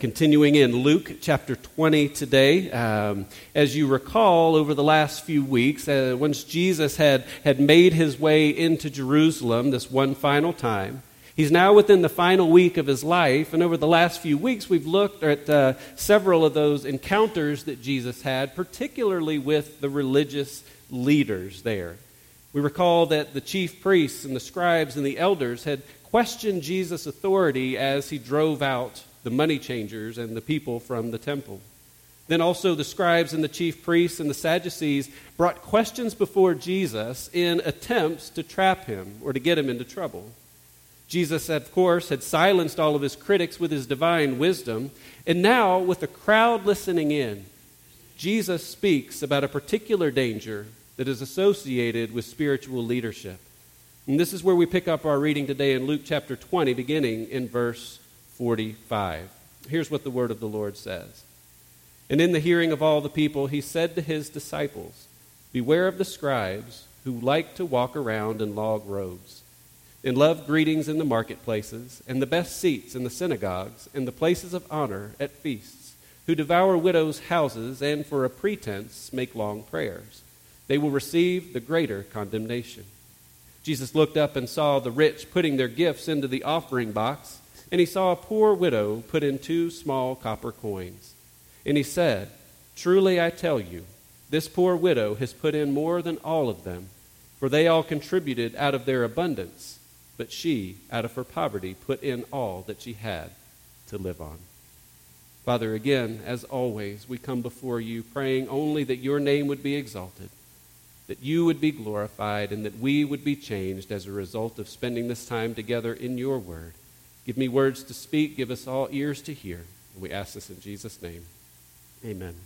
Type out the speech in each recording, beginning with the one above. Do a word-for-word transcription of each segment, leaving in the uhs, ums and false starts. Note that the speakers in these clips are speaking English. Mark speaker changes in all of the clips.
Speaker 1: continuing in Luke chapter twenty today. Um, as you recall, over the last few weeks, uh, once Jesus had, had made his way into Jerusalem this one final time, he's now within the final week of his life, and over the last few weeks we've looked at uh, several of those encounters that Jesus had, particularly with the religious leaders there. We recall that the chief priests and the scribes and the elders had questioned Jesus' authority as he drove out the money changers and the people from the temple. Then also the scribes and the chief priests and the Sadducees brought questions before Jesus in attempts to trap him or to get him into trouble. Jesus, of course, had silenced all of his critics with his divine wisdom, and now, with the crowd listening in, Jesus speaks about a particular danger that is associated with spiritual leadership. And this is where we pick up our reading today in Luke chapter twenty, beginning in verse forty-five. Here's what the word of the Lord says. And in the hearing of all the people, he said to his disciples, "Beware of the scribes who like to walk around in long robes, and love greetings in the marketplaces, and the best seats in the synagogues, and the places of honor at feasts, who devour widows' houses, and for a pretense make long prayers. They will receive the greater condemnation." Jesus looked up and saw the rich putting their gifts into the offering box, and he saw a poor widow put in two small copper coins. And he said, "Truly I tell you, this poor widow has put in more than all of them, for they all contributed out of their abundance, but she, out of her poverty, put in all that she had to live on." Father, again, as always, we come before you praying only that your name would be exalted, that you would be glorified, and that we would be changed as a result of spending this time together in your word. Give me words to speak, give us all ears to hear. And we ask this in Jesus' name. Amen.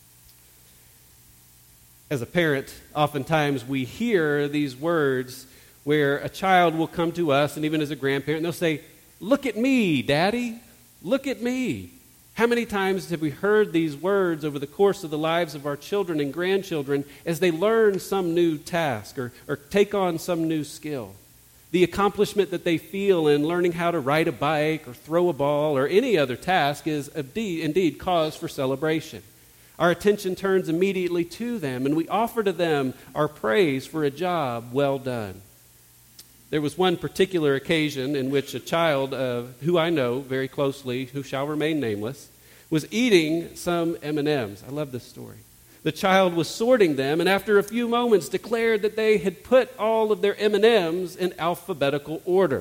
Speaker 1: As a parent, oftentimes we hear these words where a child will come to us, and even as a grandparent, they'll say, "Look at me, Daddy, look at me." How many times have we heard these words over the course of the lives of our children and grandchildren as they learn some new task or, or take on some new skill? The accomplishment that they feel in learning how to ride a bike or throw a ball or any other task is indeed, indeed cause for celebration. Our attention turns immediately to them, and we offer to them our praise for a job well done. There was one particular occasion in which a child, uh, who I know very closely, who shall remain nameless, was eating some M and M's. I love this story. The child was sorting them, and after a few moments declared that they had put all of their M and M's in alphabetical order.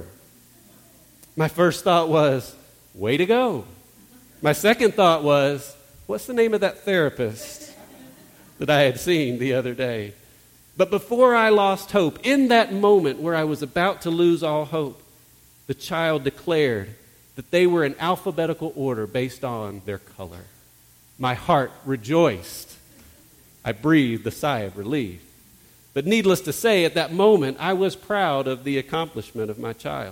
Speaker 1: My first thought was, way to go. My second thought was, what's the name of that therapist that I had seen the other day? But before I lost hope, in that moment where I was about to lose all hope, the child declared that they were in alphabetical order based on their color. My heart rejoiced. I breathed a sigh of relief. But needless to say, at that moment, I was proud of the accomplishment of my child.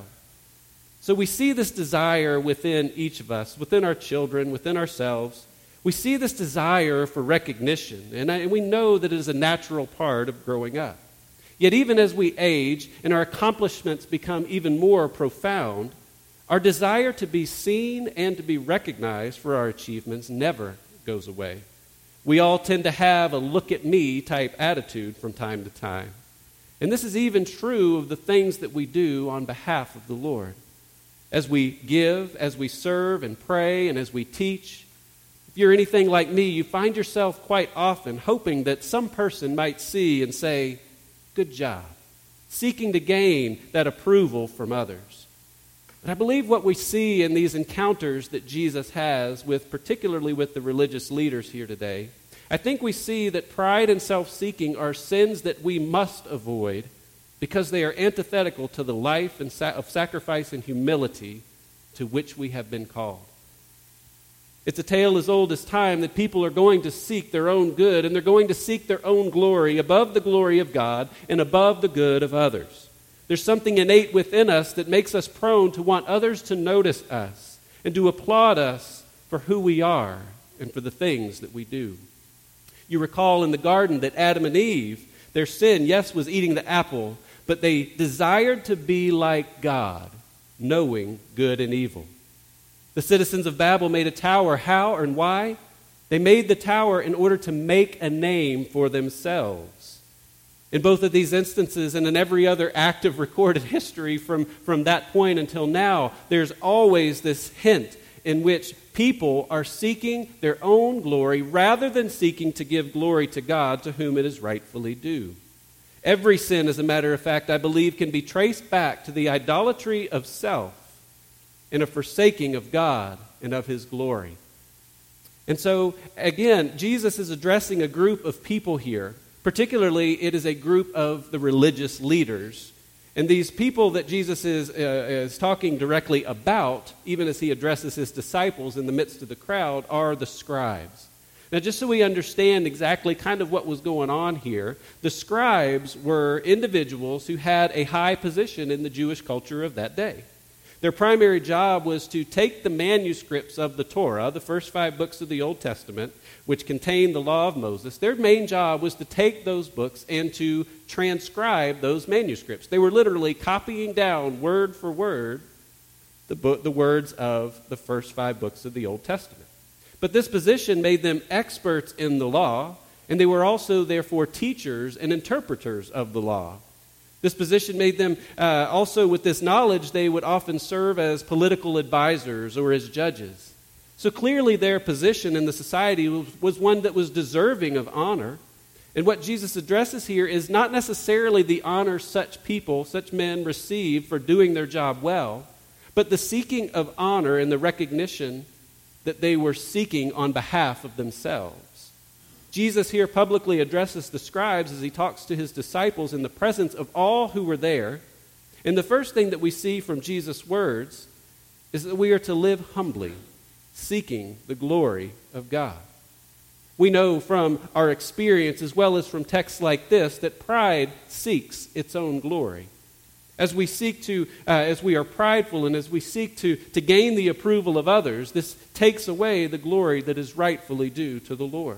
Speaker 1: So we see this desire within each of us, within our children, within ourselves. We see this desire for recognition, and, I, and we know that it is a natural part of growing up. Yet even as we age and our accomplishments become even more profound, our desire to be seen and to be recognized for our achievements never goes away. We all tend to have a look-at-me type attitude from time to time. And this is even true of the things that we do on behalf of the Lord. As we give, as we serve and pray, and as we teach, if you're anything like me, you find yourself quite often hoping that some person might see and say, "Good job," seeking to gain that approval from others. But I believe what we see in these encounters that Jesus has with, particularly with the religious leaders here today, I think we see that pride and self-seeking are sins that we must avoid because they are antithetical to the life and sa- of sacrifice and humility to which we have been called. It's a tale as old as time that people are going to seek their own good, and they're going to seek their own glory above the glory of God and above the good of others. There's something innate within us that makes us prone to want others to notice us and to applaud us for who we are and for the things that we do. You recall in the garden that Adam and Eve, their sin, yes, was eating the apple, but they desired to be like God, knowing good and evil. The citizens of Babel made a tower. How and why? They made the tower in order to make a name for themselves. In both of these instances and in every other act of recorded history from, from that point until now, there's always this hint in which people are seeking their own glory rather than seeking to give glory to God, to whom it is rightfully due. Every sin, as a matter of fact, I believe, can be traced back to the idolatry of self and a forsaking of God and of His glory. And so, again, Jesus is addressing a group of people here. Particularly, it is a group of the religious leaders. And these people that Jesus is, uh, is talking directly about, even as He addresses His disciples in the midst of the crowd, are the scribes. Now, just so we understand exactly kind of what was going on here, the scribes were individuals who had a high position in the Jewish culture of that day. Their primary job was to take the manuscripts of the Torah, the first five books of the Old Testament, which contain the law of Moses. Their main job was to take those books and to transcribe those manuscripts. They were literally copying down word for word the, book, the words of the first five books of the Old Testament. But this position made them experts in the law, and they were also, therefore, teachers and interpreters of the law. This position made them, uh, also with this knowledge, they would often serve as political advisors or as judges. So clearly their position in the society was, was one that was deserving of honor. And what Jesus addresses here is not necessarily the honor such people, such men receive for doing their job well, but the seeking of honor and the recognition that they were seeking on behalf of themselves. Jesus here publicly addresses the scribes as He talks to His disciples in the presence of all who were there. And the first thing that we see from Jesus' words is that we are to live humbly, seeking the glory of God. We know from our experience, as well as from texts like this, that pride seeks its own glory. As we seek to, uh, as we are prideful and as we seek to, to gain the approval of others, this takes away the glory that is rightfully due to the Lord.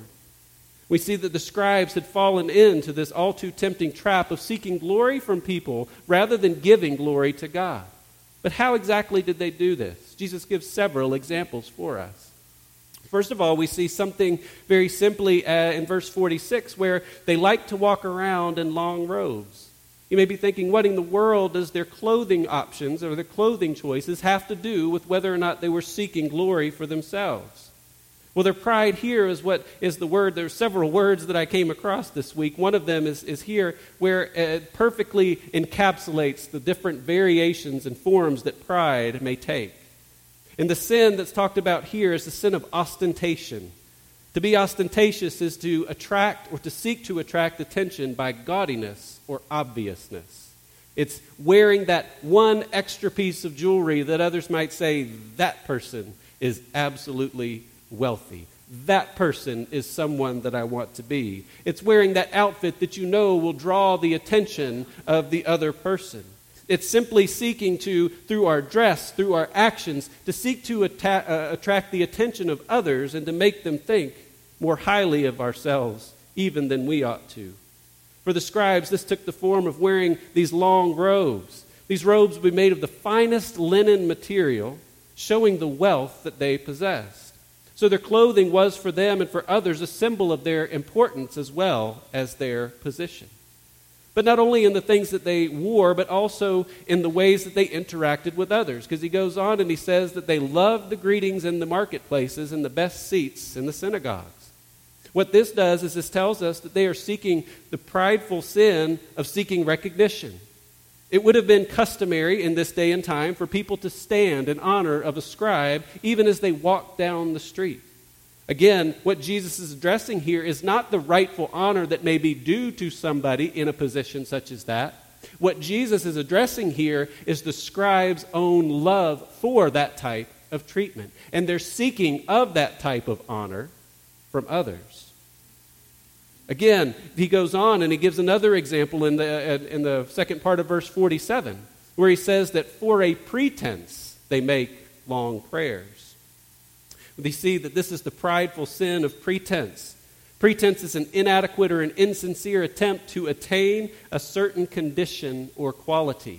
Speaker 1: We see that the scribes had fallen into this all too tempting trap of seeking glory from people rather than giving glory to God. But how exactly did they do this? Jesus gives several examples for us. First of all, we see something very simply uh, in verse forty-six where they like to walk around in long robes. You may be thinking, what in the world does their clothing options or their clothing choices have to do with whether or not they were seeking glory for themselves? Well, their pride here is what is the word. There are several words that I came across this week. One of them is, is here where it perfectly encapsulates the different variations and forms that pride may take. And the sin that's talked about here is the sin of ostentation. To be ostentatious is to attract or to seek to attract attention by gaudiness or obviousness. It's wearing that one extra piece of jewelry that others might say, that person is absolutely wealthy. That person is someone that I want to be. It's wearing that outfit that you know will draw the attention of the other person. It's simply seeking to, through our dress, through our actions, to seek to atta- uh, attract the attention of others and to make them think more highly of ourselves even than we ought to. For the scribes, this took the form of wearing these long robes. These robes would be made of the finest linen material, showing the wealth that they possessed. So their clothing was for them and for others a symbol of their importance as well as their position. But not only in the things that they wore, but also in the ways that they interacted with others. Because he goes on and he says that they loved the greetings in the marketplaces and the best seats in the synagogues. What this does is this tells us that they are seeking the prideful sin of seeking recognition. It would have been customary in this day and time for people to stand in honor of a scribe even as they walked down the street. Again, what Jesus is addressing here is not the rightful honor that may be due to somebody in a position such as that. What Jesus is addressing here is the scribe's own love for that type of treatment. And they're seeking of that type of honor from others. Again, he goes on and he gives another example in the in the second part of verse forty-seven, where he says that for a pretense they make long prayers. We see that this is the prideful sin of pretense. Pretense is an inadequate or an insincere attempt to attain a certain condition or quality.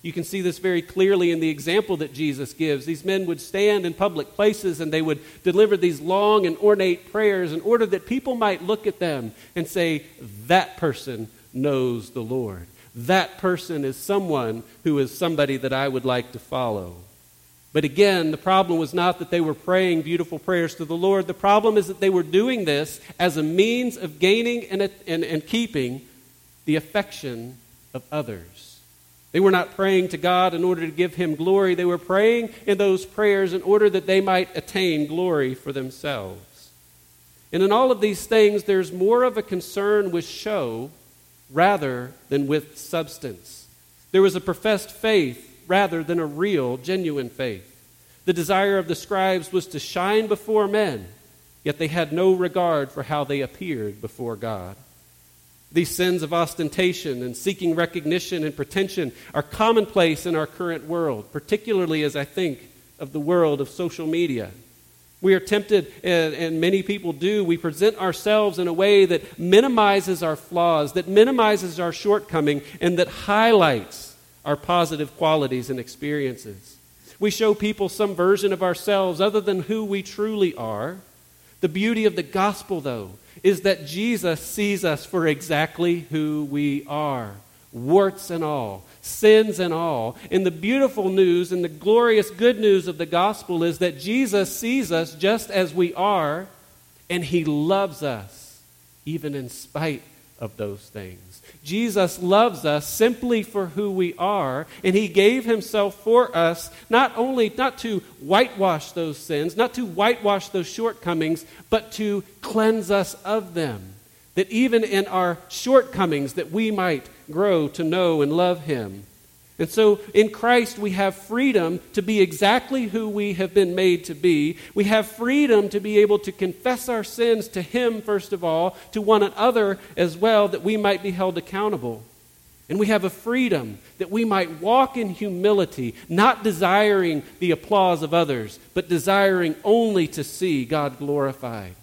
Speaker 1: You can see this very clearly in the example that Jesus gives. These men would stand in public places and they would deliver these long and ornate prayers in order that people might look at them and say, that person knows the Lord. That person is someone who is somebody that I would like to follow. But again, the problem was not that they were praying beautiful prayers to the Lord. The problem is that they were doing this as a means of gaining and, and, and keeping the affection of others. They were not praying to God in order to give Him glory. They were praying in those prayers in order that they might attain glory for themselves. And in all of these things, there's more of a concern with show rather than with substance. There was a professed faith rather than a real, genuine faith. The desire of the scribes was to shine before men, yet they had no regard for how they appeared before God. These sins of ostentation and seeking recognition and pretension are commonplace in our current world, particularly as I think of the world of social media. We are tempted, and, and many people do, we present ourselves in a way that minimizes our flaws, that minimizes our shortcoming, and that highlights our positive qualities and experiences. We show people some version of ourselves other than who we truly are. The beauty of the gospel, though, is that Jesus sees us for exactly who we are, warts and all, sins and all. And the beautiful news and the glorious good news of the gospel is that Jesus sees us just as we are, and He loves us even in spite of those things. Jesus loves us simply for who we are, and He gave Himself for us, not only not to whitewash those sins, not to whitewash those shortcomings, but to cleanse us of them. That even in our shortcomings, that we might grow to know and love Him. And so in Christ we have freedom to be exactly who we have been made to be. We have freedom to be able to confess our sins to Him first of all, to one another as well, that we might be held accountable. And we have a freedom that we might walk in humility, not desiring the applause of others, but desiring only to see God glorified.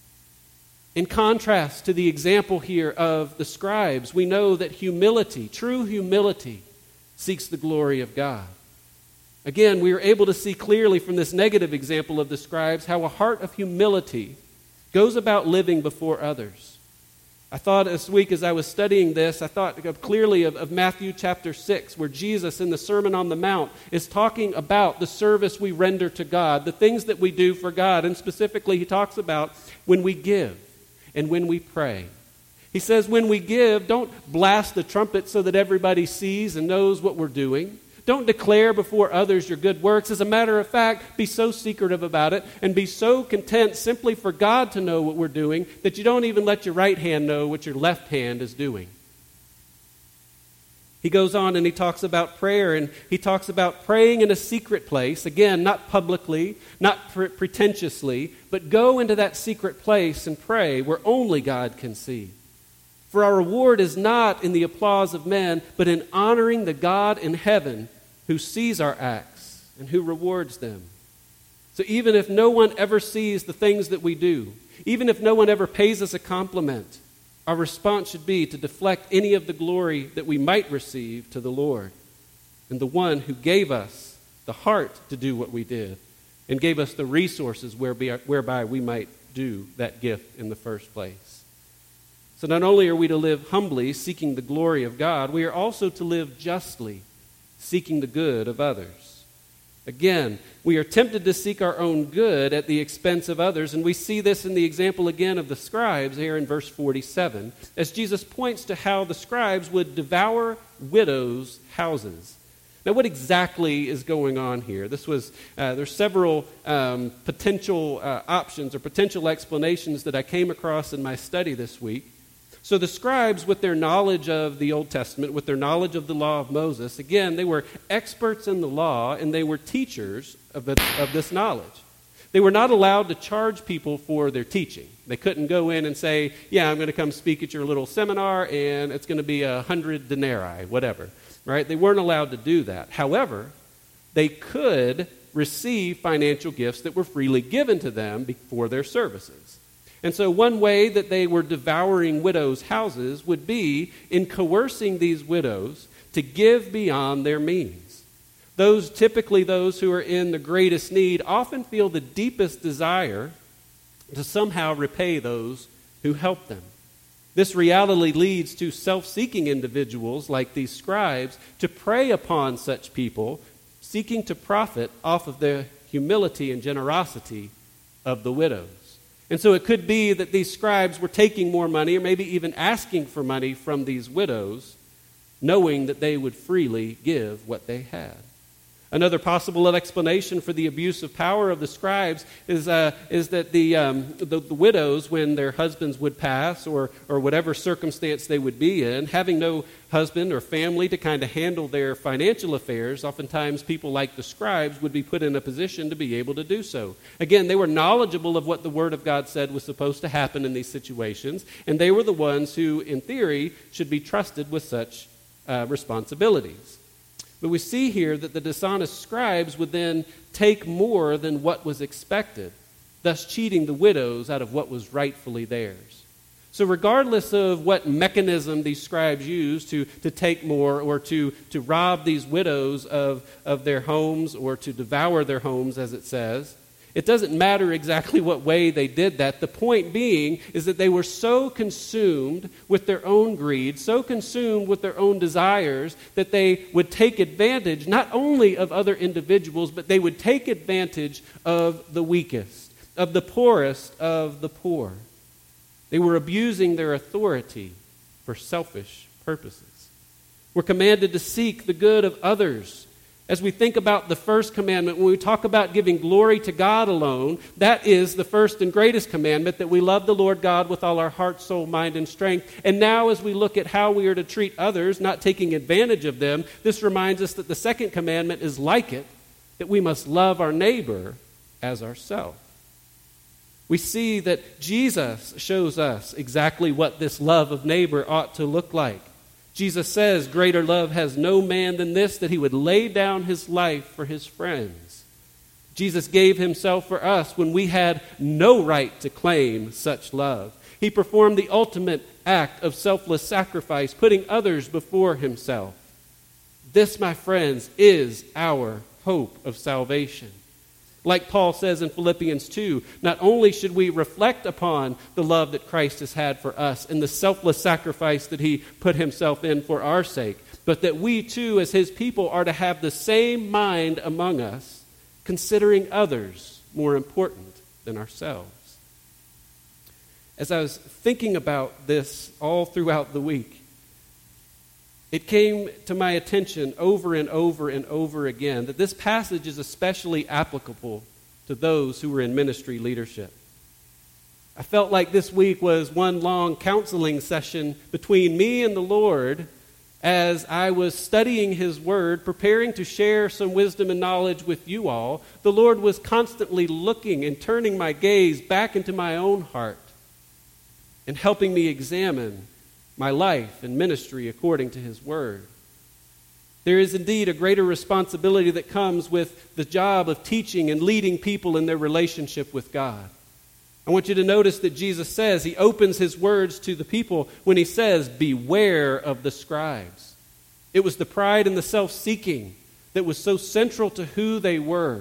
Speaker 1: In contrast to the example here of the scribes, we know that humility, true humility, seeks the glory of God. Again, we are able to see clearly from this negative example of the scribes how a heart of humility goes about living before others. I thought this week as I was studying this, I thought clearly of, of Matthew chapter six, where Jesus in the Sermon on the Mount is talking about the service we render to God, the things that we do for God. And specifically, He talks about when we give and when we pray. He says, when we give, don't blast the trumpet so that everybody sees and knows what we're doing. Don't declare before others your good works. As a matter of fact, be so secretive about it and be so content simply for God to know what we're doing that you don't even let your right hand know what your left hand is doing. He goes on and he talks about prayer, and he talks about praying in a secret place. Again, not publicly, not pre- pretentiously, but go into that secret place and pray where only God can see. For our reward is not in the applause of men, but in honoring the God in heaven who sees our acts and who rewards them. So even if no one ever sees the things that we do, even if no one ever pays us a compliment, our response should be to deflect any of the glory that we might receive to the Lord and the one who gave us the heart to do what we did and gave us the resources whereby we might do that gift in the first place. So not only are we to live humbly, seeking the glory of God, we are also to live justly, seeking the good of others. Again, we are tempted to seek our own good at the expense of others, and we see this in the example again of the scribes here in verse forty-seven, as Jesus points to how the scribes would devour widows' houses. Now, what exactly is going on here? This was uh, there's several um, potential uh, options or potential explanations that I came across in my study this week. So the scribes, with their knowledge of the Old Testament, with their knowledge of the law of Moses, again, they were experts in the law, and they were teachers of, it, of this knowledge. They were not allowed to charge people for their teaching. They couldn't go in and say, yeah, I'm going to come speak at your little seminar, and it's going to be a hundred denarii, whatever. Right? They weren't allowed to do that. However, they could receive financial gifts that were freely given to them for their services. And so one way that they were devouring widows' houses would be in coercing these widows to give beyond their means. Those, typically those who are in the greatest need, often feel the deepest desire to somehow repay those who help them. This reality leads to self-seeking individuals like these scribes to prey upon such people, seeking to profit off of the humility and generosity of the widows. And so it could be that these scribes were taking more money, or maybe even asking for money from these widows, knowing that they would freely give what they had. Another possible explanation for the abuse of power of the scribes is uh, is that the, um, the the widows, when their husbands would pass, or or whatever circumstance they would be in, having no husband or family to kind of handle their financial affairs, oftentimes people like the scribes would be put in a position to be able to do so. Again, they were knowledgeable of what the Word of God said was supposed to happen in these situations, and they were the ones who, in theory, should be trusted with such uh, responsibilities. But we see here that the dishonest scribes would then take more than what was expected, thus cheating the widows out of what was rightfully theirs. So regardless of what mechanism these scribes used to, to take more, or to, to rob these widows of, of their homes, or to devour their homes, as it says, it doesn't matter exactly what way they did that. The point being is that they were so consumed with their own greed, so consumed with their own desires, that they would take advantage not only of other individuals, but they would take advantage of the weakest, of the poorest of the poor. They were abusing their authority for selfish purposes. We're commanded to seek the good of others. As we think about the first commandment, when we talk about giving glory to God alone, that is the first and greatest commandment, that we love the Lord God with all our heart, soul, mind, and strength. And now as we look at how we are to treat others, not taking advantage of them, this reminds us that the second commandment is like it, that we must love our neighbor as ourselves. We see that Jesus shows us exactly what this love of neighbor ought to look like. Jesus says, greater love has no man than this, that he would lay down his life for his friends. Jesus gave himself for us when we had no right to claim such love. He performed the ultimate act of selfless sacrifice, putting others before himself. This, my friends, is our hope of salvation. Like Paul says in Philippians two, not only should we reflect upon the love that Christ has had for us and the selfless sacrifice that he put himself in for our sake, but that we too, as his people, are to have the same mind among us, considering others more important than ourselves. As I was thinking about this all throughout the week, it came to my attention over and over and over again that this passage is especially applicable to those who were in ministry leadership. I felt like this week was one long counseling session between me and the Lord as I was studying his word, preparing to share some wisdom and knowledge with you all. The Lord was constantly looking and turning my gaze back into my own heart and helping me examine my life and ministry according to his word. There is indeed a greater responsibility that comes with the job of teaching and leading people in their relationship with God. I want you to notice that Jesus says, he opens his words to the people when he says, beware of the scribes. It was the pride and the self-seeking that was so central to who they were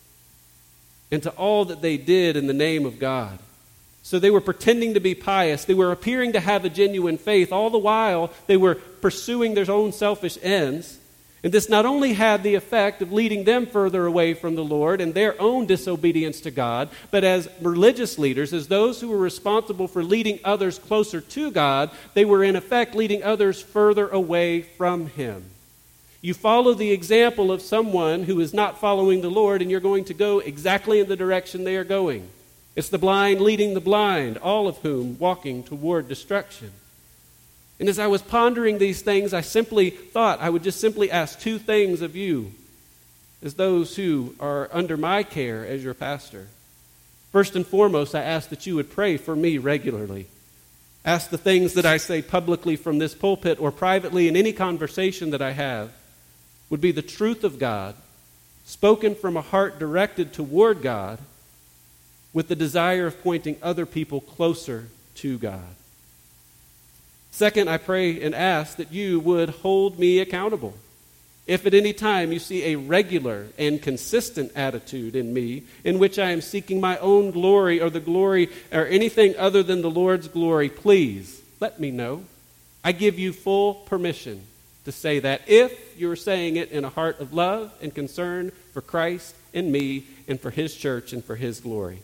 Speaker 1: and to all that they did in the name of God. So they were pretending to be pious. They were appearing to have a genuine faith. All the while, they were pursuing their own selfish ends. And this not only had the effect of leading them further away from the Lord and their own disobedience to God, but as religious leaders, as those who were responsible for leading others closer to God, they were in effect leading others further away from him. You follow the example of someone who is not following the Lord, and you're going to go exactly in the direction they are going. It's the blind leading the blind, all of whom walking toward destruction. And as I was pondering these things, I simply thought I would just simply ask two things of you as those who are under my care as your pastor. First and foremost, I ask that you would pray for me regularly. Ask the things that I say publicly from this pulpit or privately in any conversation that I have would be the truth of God, spoken from a heart directed toward God, with the desire of pointing other people closer to God. Second, I pray and ask that you would hold me accountable. If at any time you see a regular and consistent attitude in me in which I am seeking my own glory or the glory or anything other than the Lord's glory, please let me know. I give you full permission to say that if you're saying it in a heart of love and concern for Christ and me and for his church and for his glory.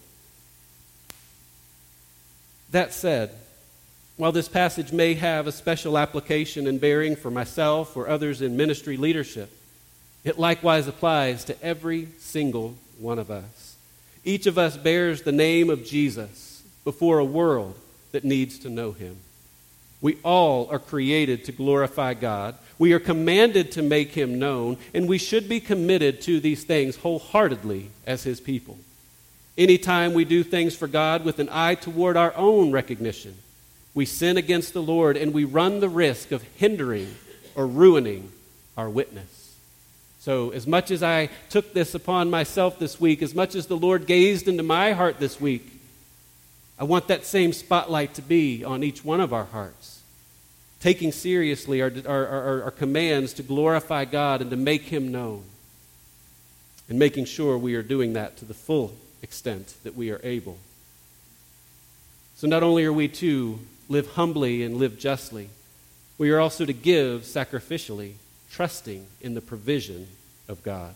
Speaker 1: That said, while this passage may have a special application and bearing for myself or others in ministry leadership, it likewise applies to every single one of us. Each of us bears the name of Jesus before a world that needs to know him. We all are created to glorify God. We are commanded to make him known, and we should be committed to these things wholeheartedly as his people. Anytime we do things for God with an eye toward our own recognition, we sin against the Lord and we run the risk of hindering or ruining our witness. So as much as I took this upon myself this week, as much as the Lord gazed into my heart this week, I want that same spotlight to be on each one of our hearts, taking seriously our, our, our, our commands to glorify God and to make him known, and making sure we are doing that to the full extent that we are able. So not only are we to live humbly and live justly, we are also to give sacrificially, trusting in the provision of God.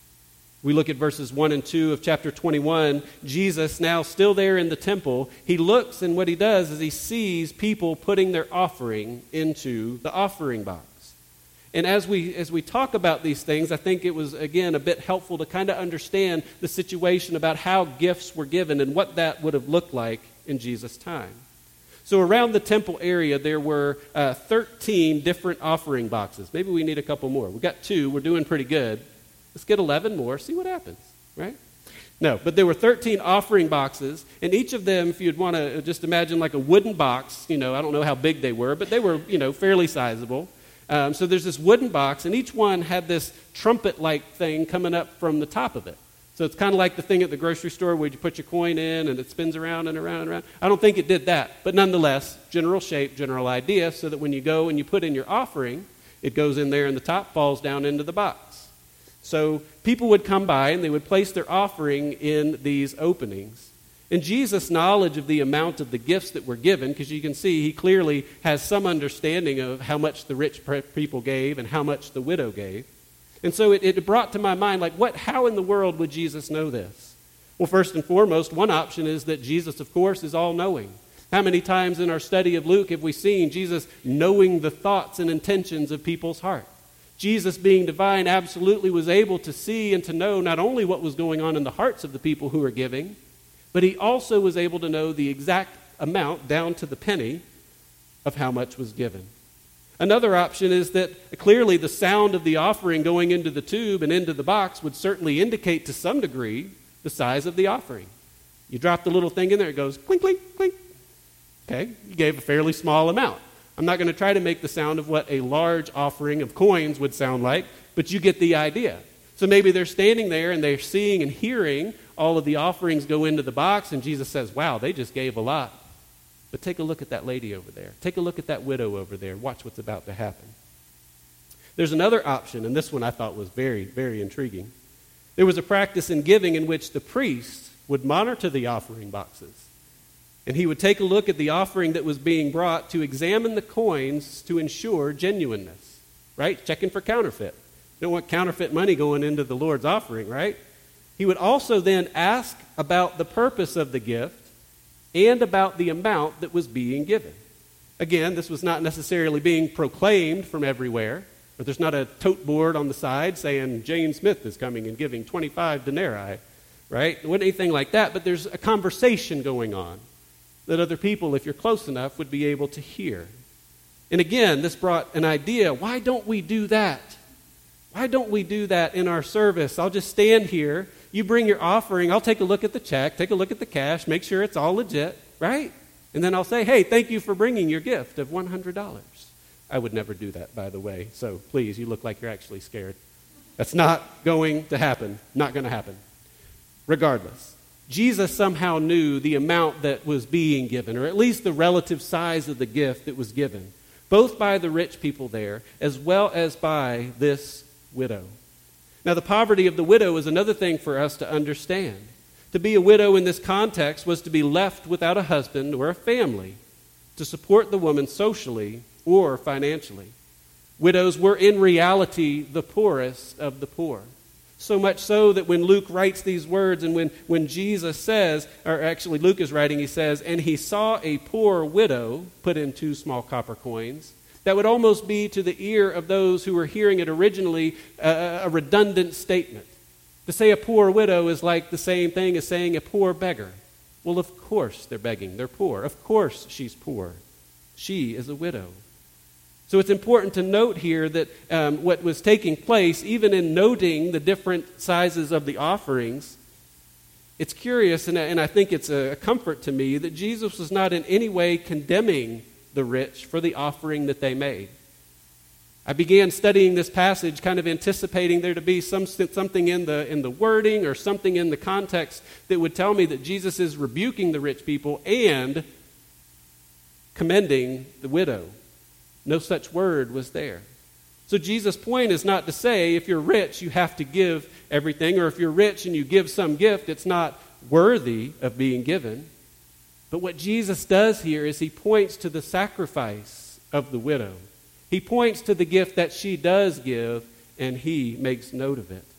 Speaker 1: We look at verses one and two of chapter twenty-one. Jesus, now still there in the temple, he looks, and what he does is he sees people putting their offering into the offering box. And as we as we talk about these things, I think it was, again, a bit helpful to kind of understand the situation about how gifts were given and what that would have looked like in Jesus' time. So around the temple area, there were uh, thirteen different offering boxes. Maybe we need a couple more. We've got two. We're doing pretty good. Let's get eleven more, see what happens, right? No, but there were thirteen offering boxes, and each of them, if you'd want to just imagine like a wooden box, you know, I don't know how big they were, but they were, you know, fairly sizable. Um, so there's this wooden box, and each one had this trumpet-like thing coming up from the top of it. So it's kind of like the thing at the grocery store where you put your coin in and it spins around and around and around. I don't think it did that, but nonetheless, general shape, general idea, so that when you go and you put in your offering, it goes in there and the top falls down into the box. So people would come by and they would place their offering in these openings. And Jesus' knowledge of the amount of the gifts that were given, because you can see he clearly has some understanding of how much the rich people gave and how much the widow gave. And so it, it brought to my mind, like, what? How in the world would Jesus know this? Well, first and foremost, one option is that Jesus, of course, is all-knowing. How many times in our study of Luke have we seen Jesus knowing the thoughts and intentions of people's heart? Jesus, being divine, absolutely was able to see and to know not only what was going on in the hearts of the people who were giving, but he also was able to know the exact amount, down to the penny, of how much was given. Another option is that clearly the sound of the offering going into the tube and into the box would certainly indicate to some degree the size of the offering. You drop the little thing in there, it goes clink, clink, clink. Okay, you gave a fairly small amount. I'm not going to try to make the sound of what a large offering of coins would sound like, but you get the idea. So maybe they're standing there and they're seeing and hearing all of the offerings go into the box, and Jesus says, wow, they just gave a lot. But take a look at that lady over there. Take a look at that widow over there. Watch what's about to happen. There's another option, and this one I thought was very, very intriguing. There was a practice in giving in which the priest would monitor the offering boxes. And he would take a look at the offering that was being brought to examine the coins to ensure genuineness, right? Checking for counterfeit. You don't want counterfeit money going into the Lord's offering, right? He would also then ask about the purpose of the gift and about the amount that was being given. Again, this was not necessarily being proclaimed from everywhere, but there's not a tote board on the side saying Jane Smith is coming and giving twenty-five denarii, right? It wasn't anything like that, but there's a conversation going on that other people, if you're close enough, would be able to hear. And again, this brought an idea. Why don't we do that? Why don't we do that in our service? I'll just stand here. You bring your offering. I'll take a look at the check, take a look at the cash, make sure it's all legit, right? And then I'll say, hey, thank you for bringing your gift of one hundred dollars. I would never do that, by the way. So please, you look like you're actually scared. That's not going to happen. Not going to happen. Regardless, Jesus somehow knew the amount that was being given, or at least the relative size of the gift that was given. both by the rich people there as well as by this widow. Now, the poverty of the widow is another thing for us to understand. To be a widow in this context was to be left without a husband or a family to support the woman socially or financially. Widows were in reality the poorest of the poor. So much so that when Luke writes these words and when, when Jesus says, or actually Luke is writing, he says, and he saw a poor widow put in two small copper coins, that would almost be to the ear of those who were hearing it originally a, a redundant statement. To say a poor widow is like the same thing as saying a poor beggar. Well, of course they're begging. They're poor. Of course she's poor. She is a widow. So it's important to note here that um, what was taking place, even in noting the different sizes of the offerings, it's curious, and I, and I think it's a comfort to me, that Jesus was not in any way condemning the rich for the offering that they made. I began studying this passage kind of anticipating there to be some something in the in the wording or something in the context that would tell me that Jesus is rebuking the rich people and commending the widow. No such word was there. So Jesus' point is not to say if you're rich, you have to give everything, or if you're rich and you give some gift, it's not worthy of being given. But what Jesus does here is he points to the sacrifice of the widow. He points to the gift that she does give, and he makes note of it.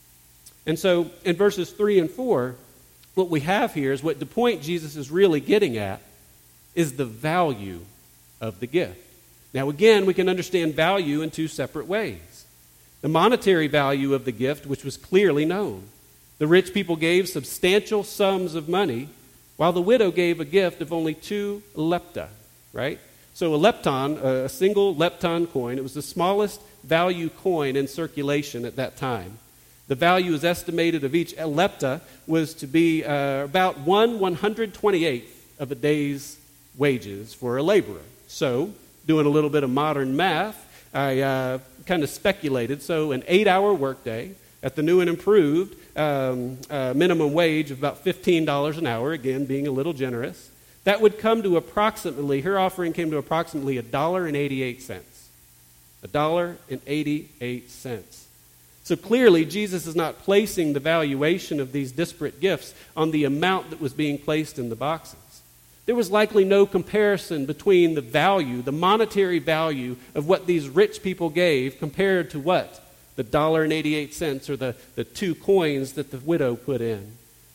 Speaker 1: And so in verses three and four, what we have here is what the point Jesus is really getting at is the value of the gift. Now again, we can understand value in two separate ways. The monetary value of the gift, which was clearly known. The rich people gave substantial sums of money, while the widow gave a gift of only two lepta, right? So a lepton, a single lepton coin, it was the smallest value coin in circulation at that time. The value is estimated of each lepta was to be uh, about one one hundred twenty-eighth of a day's wages for a laborer. So, doing a little bit of modern math, I uh, kind of speculated. So an eight-hour workday at the new and improved um, uh, minimum wage of about fifteen dollars an hour, again, being a little generous, that would come to approximately, her offering came to approximately one dollar and eighty-eight cents. one dollar and eighty-eight cents. So clearly, Jesus is not placing the valuation of these disparate gifts on the amount that was being placed in the boxes. There was likely no comparison between the value, the monetary value of what these rich people gave compared to what? The one dollar and eighty-eight cents or the, the two coins that the widow put in.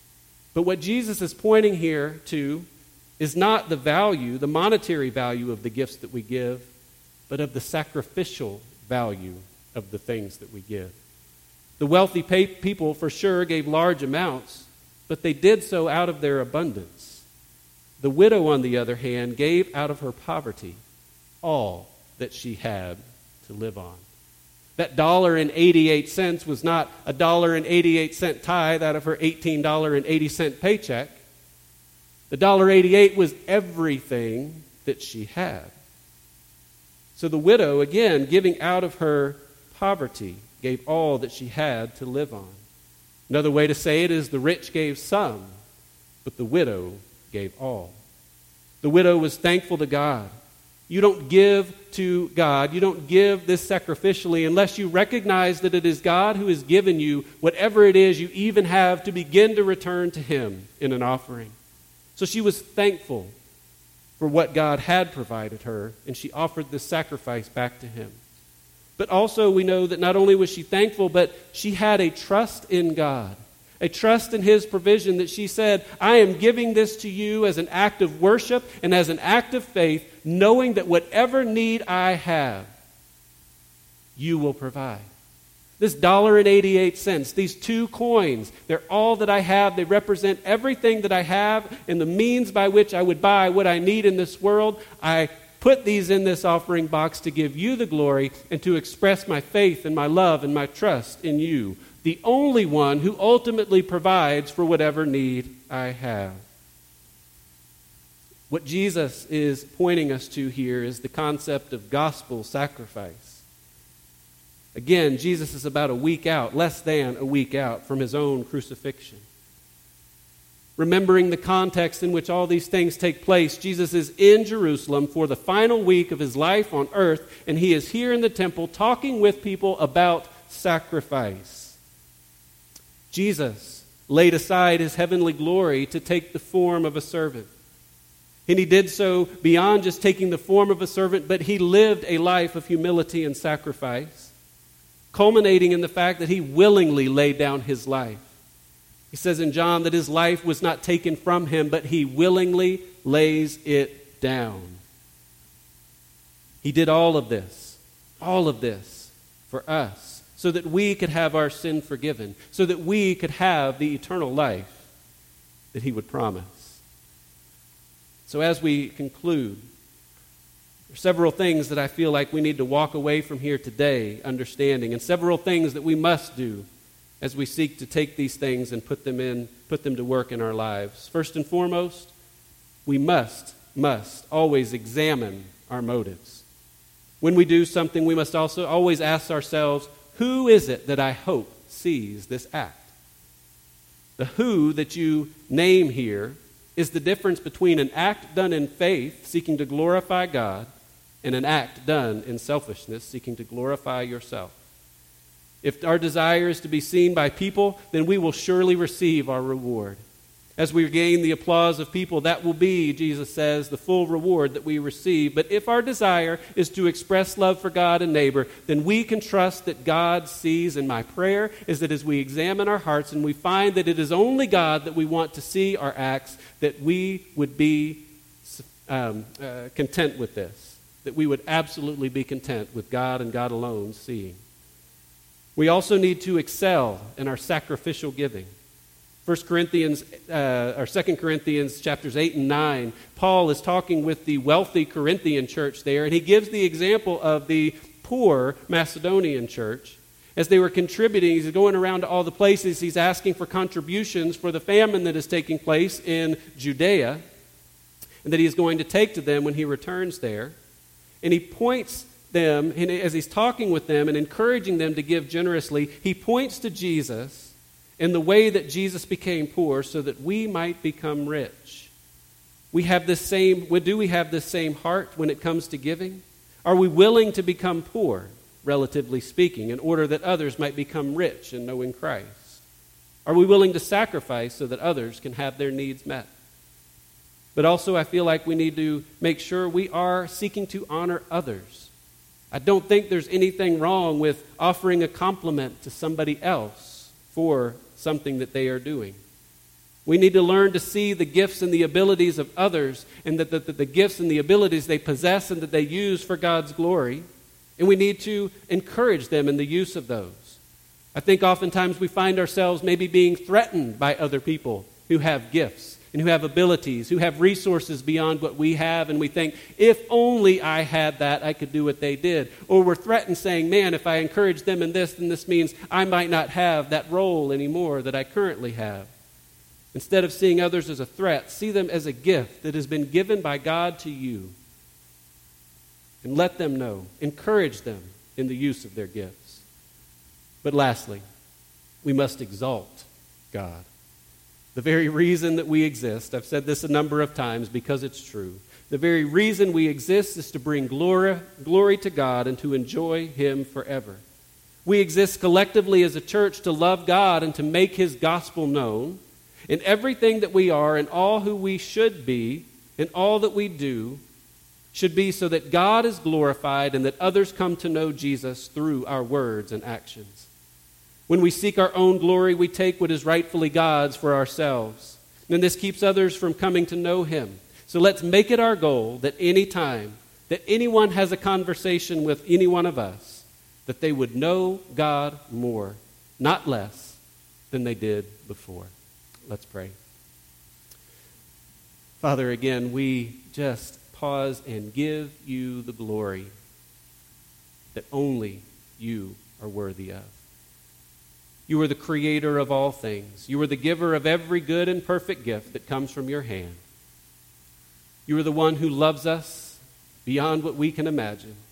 Speaker 1: But what Jesus is pointing here to is not the value, the monetary value of the gifts that we give, but of the sacrificial value of the things that we give. The wealthy people for sure gave large amounts, but they did so out of their abundance. The widow, on the other hand, gave out of her poverty all that she had to live on. That one dollar and eighty-eight cents was not a one dollar and eighty-eight cent tithe out of her eighteen dollars and eighty cent paycheck. The one dollar and eighty-eight cents was everything that she had. So the widow, again, giving out of her poverty, gave all that she had to live on. Another way to say it is the rich gave some, but the widow gave all. The widow was thankful to God. You don't give to God, you don't give this sacrificially unless you recognize that it is God who has given you whatever it is you even have to begin to return to Him in an offering. So she was thankful for what God had provided her, and she offered this sacrifice back to Him. But also we know that not only was she thankful, but she had a trust in God. A trust in His provision that she said, I am giving this to you as an act of worship and as an act of faith, knowing that whatever need I have, you will provide. This one dollar and eighty-eight cents, these two coins, they're all that I have. They represent everything that I have and the means by which I would buy what I need in this world. I put these in this offering box to give you the glory and to express my faith and my love and my trust in you, the only one who ultimately provides for whatever need I have. What Jesus is pointing us to here is the concept of gospel sacrifice. Again, Jesus is about a week out, less than a week out from His own crucifixion. remembering the context in which all these things take place, Jesus is in Jerusalem for the final week of his life on earth, and he is here in the temple talking with people about sacrifice. Jesus laid aside his heavenly glory to take the form of a servant. And he did so beyond just taking the form of a servant, but he lived a life of humility and sacrifice, culminating in the fact that he willingly laid down his life. He says in John that his life was not taken from him, but he willingly lays it down. He did all of this, all of this for us, so that we could have our sin forgiven, so that we could have the eternal life that he would promise. So as we conclude, there are several things that I feel like we need to walk away from here today understanding, and several things that we must do as we seek to take these things and put them in, put them to work in our lives. First and foremost, we must, must always examine our motives. When we do something, we must also always ask ourselves, who is it that I hope sees this act? The who that you name here is the difference between an act done in faith, seeking to glorify God, and an act done in selfishness, seeking to glorify yourself. If our desire is to be seen by people, then we will surely receive our reward. As we gain the applause of people, that will be, Jesus says, the full reward that we receive. But if our desire is to express love for God and neighbor, then we can trust that God sees. And my prayer is that as we examine our hearts and we find that it is only God that we want to see our acts, that we would be um, uh, content with this. That we would absolutely be content with God and God alone seeing. We also need to excel in our sacrificial giving. First Corinthians, uh, or Second Corinthians chapters eight and nine, Paul is talking with the wealthy Corinthian church there, and he gives the example of the poor Macedonian church. As they were contributing, he's going around to all the places, he's asking for contributions for the famine that is taking place in Judea, and that he is going to take to them when he returns there. And he points them, and as he's talking with them and encouraging them to give generously, he points to Jesus in the way that Jesus became poor so that we might become rich. We have this same, do we have this same heart when it comes to giving? Are we willing to become poor, relatively speaking, in order that others might become rich in knowing Christ? Are we willing to sacrifice so that others can have their needs met? But also I feel like we need to make sure we are seeking to honor others. I don't think there's anything wrong with offering a compliment to somebody else for something that they are doing. We need to learn to see the gifts and the abilities of others, and that the, the, the gifts and the abilities they possess and that they use for God's glory. And we need to encourage them in the use of those. I think oftentimes we find ourselves maybe being threatened by other people who have gifts and who have abilities, who have resources beyond what we have, and we think, if only I had that, I could do what they did. Or we're threatened saying, man, if I encourage them in this, then this means I might not have that role anymore that I currently have. Instead of seeing others as a threat, see them as a gift that has been given by God to you. And let them know, encourage them in the use of their gifts. But lastly, we must exalt God. The very reason that we exist, I've said this a number of times because it's true, the very reason we exist is to bring glory, glory to God and to enjoy Him forever. We exist collectively as a church to love God and to make His gospel known. In everything that we are and all who we should be and all that we do should be so that God is glorified and that others come to know Jesus through our words and actions. When we seek our own glory, we take what is rightfully God's for ourselves. And this keeps others from coming to know Him. So let's make it our goal that any time that anyone has a conversation with any one of us, that they would know God more, not less, than they did before. Let's pray. Father, again, we just pause and give you the glory that only you are worthy of. You are the creator of all things. You are the giver of every good and perfect gift that comes from your hand. You are the one who loves us beyond what we can imagine.